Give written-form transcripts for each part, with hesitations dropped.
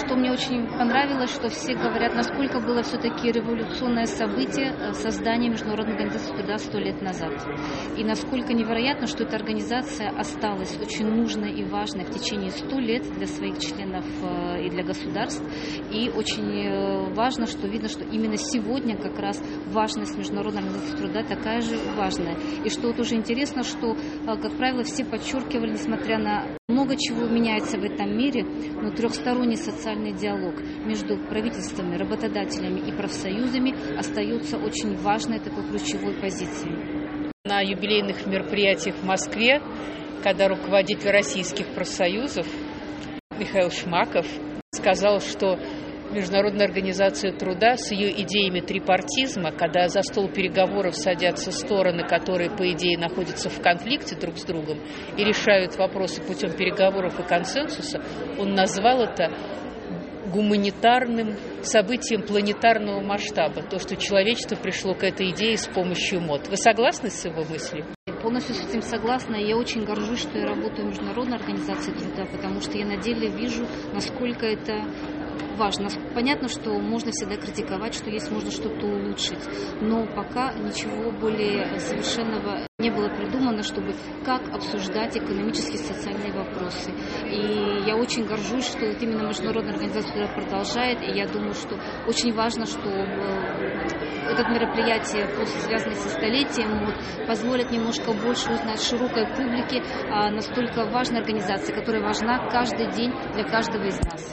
что мне очень понравилось, что все говорят, насколько было все-таки революционное событие создание Международной организации труда 100 лет назад. И насколько невероятно, что эта организация осталась очень нужной и важной в течение 100 лет для своих членов и для государств. И очень важно, что видно, что именно сегодня как раз важность Международной организации труда такая же важная. И что вот уже интересно, что, как правило, все подчеркивали, несмотря на много чего меняется в этом мире, но трехсторонний социальный диалог между правительствами, работодателями и профсоюзами остается очень важной такой ключевой позицией. На юбилейных мероприятиях в Москве, когда руководитель российских профсоюзов Михаил Шмаков сказал, что Международная организация труда с ее идеями трипартизма, когда за стол переговоров садятся стороны, которые, по идее, находятся в конфликте друг с другом и решают вопросы путем переговоров и консенсуса, он назвал это гуманитарным событием планетарного масштаба. То, что человечество пришло к этой идее с помощью МОД. Вы согласны с его мыслью? Полностью с этим согласна. Я очень горжусь, что я работаю в Международной организации труда, потому что я на деле вижу, насколько это важно. Понятно, что можно всегда критиковать, что есть, можно что-то улучшить, но пока ничего более совершенного не было придумано, чтобы как обсуждать экономические и социальные вопросы. И я очень горжусь, что вот именно Международная организация труда продолжает, и я думаю, что очень важно, что это мероприятие, связанное со столетием, позволит немножко больше узнать широкой публике о настолько важной организации, которая важна каждый день для каждого из нас.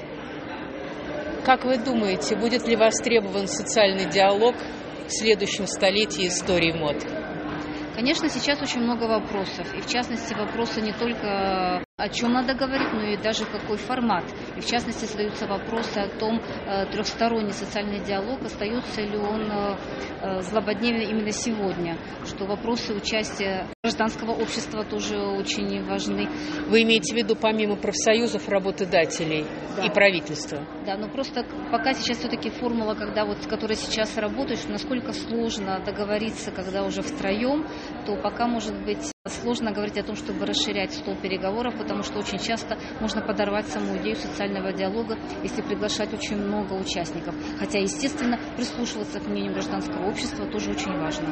Как вы думаете, будет ли востребован социальный диалог в следующем столетии истории МОД? Конечно, сейчас очень много вопросов. И в частности, вопросы не только о чем надо говорить, но и даже какой формат. И в частности, задаются вопросы о том, трехсторонний социальный диалог, остается ли он злободневным именно сегодня. Что вопросы участия гражданского общества тоже очень важны. Вы имеете в виду помимо профсоюзов, работодателей и правительства? Да, но просто пока сейчас все-таки формула, которая сейчас работает, что насколько сложно договориться, когда уже втроем, то пока может быть сложно говорить о том, чтобы расширять стол переговоров, потому что очень часто можно подорвать саму идею социального диалога, если приглашать очень много участников. Хотя, естественно, прислушиваться к мнению гражданского общества тоже очень важно.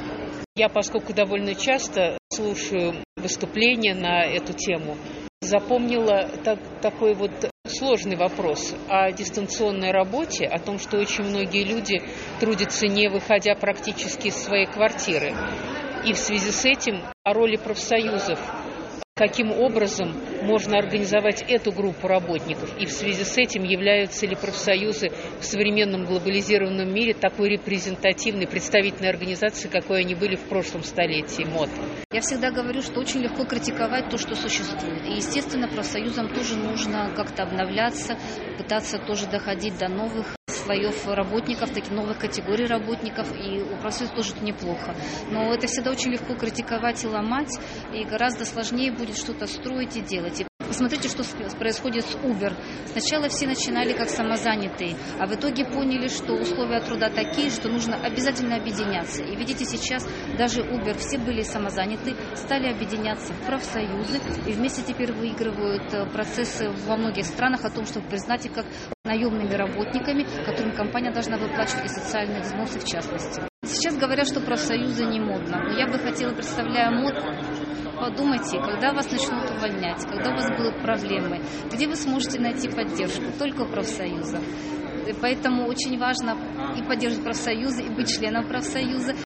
Я, поскольку довольно часто слушаю выступления на эту тему, запомнила такой вот сложный вопрос о дистанционной работе, о том, что очень многие люди трудятся, не выходя практически из своей квартиры. И в связи с этим о роли профсоюзов, каким образом можно организовать эту группу работников, и в связи с этим являются ли профсоюзы в современном глобализированном мире такой репрезентативной, представительной организацией, какой они были в прошлом столетии, МОД. Я всегда говорю, что очень легко критиковать то, что существует. И, естественно, профсоюзам тоже нужно как-то обновляться, пытаться тоже доходить до новых слоев работников, таких новых категорий работников, и у профсоюза тоже это неплохо. Но это всегда очень легко критиковать и ломать, и гораздо сложнее будет что-то строить и делать. Посмотрите, что происходит с Uber. Сначала все начинали как самозанятые, а в итоге поняли, что условия труда такие, что нужно обязательно объединяться. И видите, сейчас даже Uber, все были самозаняты, стали объединяться в профсоюзы, и вместе теперь выигрывают процессы во многих странах о том, чтобы признать их как наемными работниками, которым компания должна выплачивать и социальные взносы в частности. Сейчас говорят, что профсоюзы не модно, но я бы хотела, представляя МОД, подумайте, когда вас начнут увольнять, когда у вас будут проблемы, где вы сможете найти поддержку? Только у профсоюза. И поэтому очень важно и поддерживать профсоюзы, и быть членом профсоюза.